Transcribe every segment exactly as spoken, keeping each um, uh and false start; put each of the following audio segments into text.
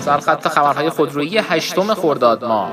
سرخط خبرهای خودرویی هشتم خرداد ماه.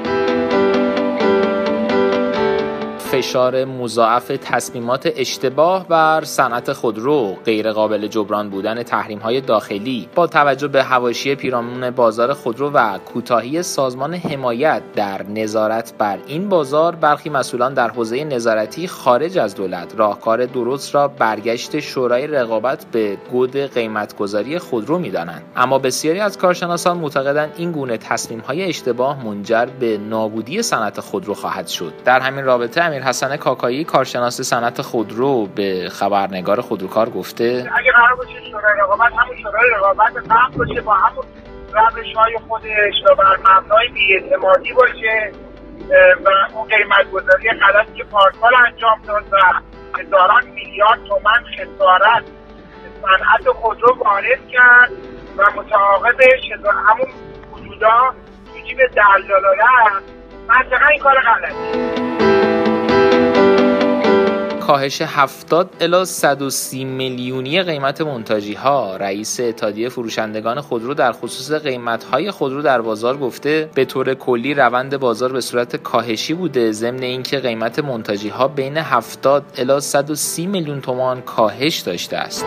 فشار مضاعف تصمیمات اشتباه بر صنعت خودرو، غیر قابل جبران بودن تحریم‌های داخلی با توجه به حواشی پیرامون بازار خودرو و کوتاهی سازمان حمایت در نظارت بر این بازار، برخی مسئولان در حوزه نظارتی خارج از دولت راهکار درست را برگشت شورای رقابت به گود قیمت‌گذاری خودرو می‌دانند. اما بسیاری از کارشناسان معتقدند این گونه تصمیم‌های اشتباه منجر به نابودی صنعت خودرو خواهد شد. در همین رابطه امیر حسن کاکایی، کارشناس صنعت خودرو، به خبرنگار خودروکار گفته اگه قرار باشه شورای رقابت همون شورای رقابت قبل باشه، با همون روش‌های خودش و بر مبنای بی‌اعتمادی باشه و اون قیمت‌گذاری غلطی که پارسال انجام داد و هزاران میلیارد تومان خسارت صنعت خودرو وارد کرد و متعاقبش همون حدودا تو جیب دلالا رفت، منطقا این کار غلطه. کاهش هفتاد الی صد و سی میلیونی قیمت منتاجی ها. رئیس اتحادیه فروشندگان خودرو در خصوص قیمت های خودرو در بازار گفته به طور کلی روند بازار به صورت کاهشی بوده، ضمن اینکه قیمت منتاجی ها بین هفتاد الی صد و سی میلیون تومان کاهش داشته است.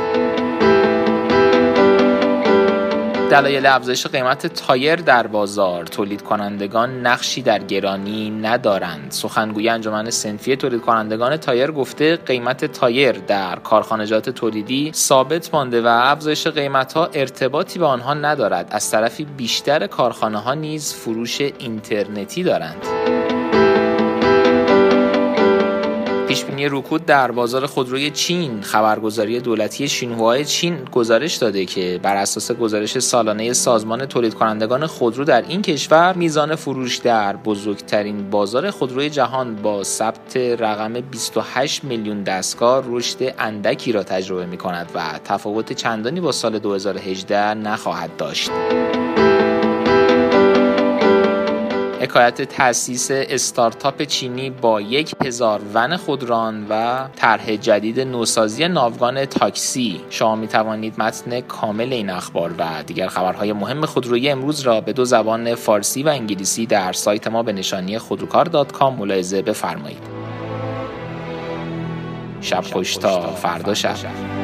دلایل افزایش قیمت تایر در بازار. تولید کنندگان نقشی در گرانی ندارند. سخنگوی انجمن صنفی تولید کنندگان تایر گفته قیمت تایر در کارخانجات تولیدی ثابت مانده و افزایش قیمت‌ها ارتباطی به آنها ندارد. از طرفی بیشتر کارخانه‌ها نیز فروش اینترنتی دارند. پیشبینی رکود در بازار خودروی چین. خبرگزاری دولتی شینهوای چین گزارش داده که بر اساس گزارش سالانه سازمان تولید کنندگان خودرو در این کشور، میزان فروش در بزرگترین بازار خودروی جهان با ثبت رقم بیست و هشت میلیون دستگاه رشد اندکی را تجربه می‌کند و تفاوت چندانی با سال دو هزار و هجده نخواهد داشت. حکایت تأسیس استارتاپ چینی با یک هزار ون خودران و طرح جدید نوسازی ناوگان تاکسی. شما می توانید متن کامل این اخبار و دیگر خبرهای مهم خودرویی امروز را به دو زبان فارسی و انگلیسی در سایت ما به نشانی خودروکار دات کام ملاحظه بفرمایید. شب خوش تا فردا شب.